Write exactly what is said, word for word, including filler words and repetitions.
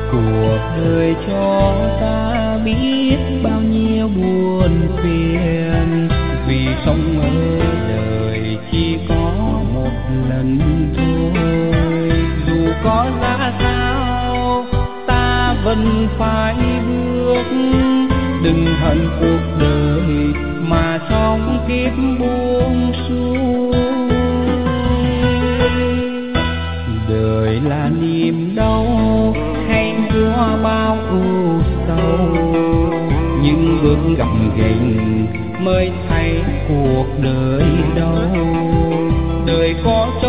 Cuộc đời cho ta biết bao nhiêu buồn phiền, vì sống ở đời chỉ có một lần thôi. Dù có ra sao ta vẫn phải bước, đừng hận cuộc đời mà sống kiếp buông xuôi. Đời là niềm đau hay qua bao ưu sầu, những bước gập ghềnh mới thấy cuộc đời đâu. Đời có cho